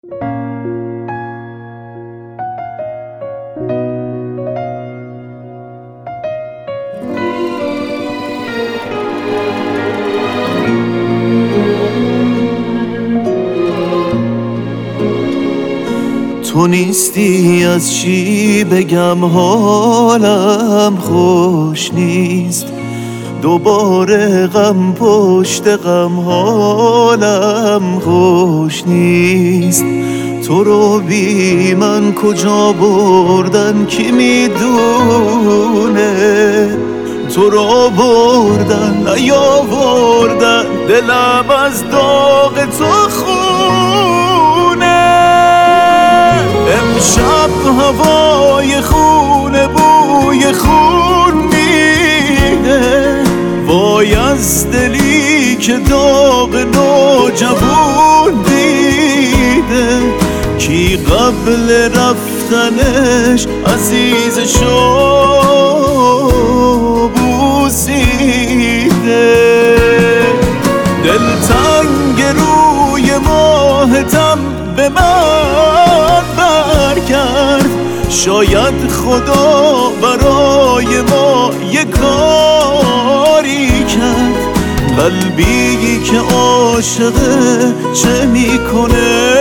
تو نیستی از چی بگم حالم خوش نیست، دوباره غم پشت غم حالم خوش نیست. تو رو بی من کجا بردن کی میدونه، تو رو بردن نیاوردن دلم از داغ تو خونه. امشب هوای خونه بوی خون میده، وای از دلی که داغ نوجوون دیده. کی قبل رفتنش عزیزشو بوسیده. دلتنگ روی ماهتم به من برگرد، شاید خدا برای ما یه کاری کرد. قلبی که عاشقه چه میکنه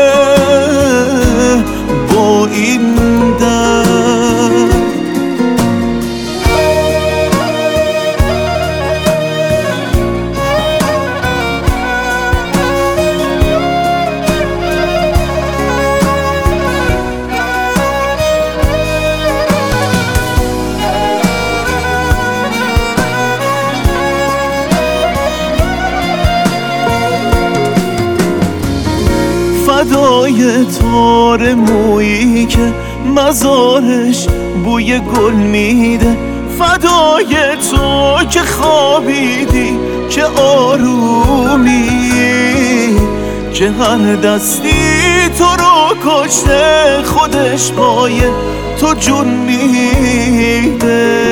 با این درد؟ فدای تار مویی که مزارش بوی گل میده، فدای تو که خوابیدی که آرومی، که هر دستی تو رو کشته خودش پای تو جون میده.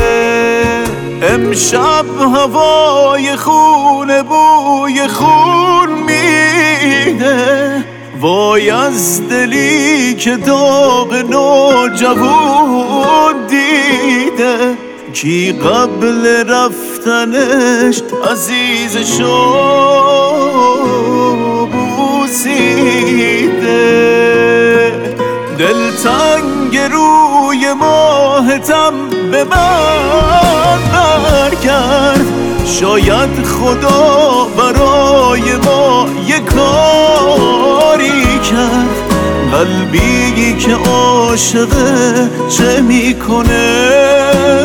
امشب هوای خونه بوی خون میده، وای از دلی که داغ نوجوون دیده. کی قبل رفتنش عزیزشو بوسیده. دلتنگ روی ماهتم به من برگرد، شاید خدا برای ما یه کاری کرد. قلبی که عاشقه چه میکنه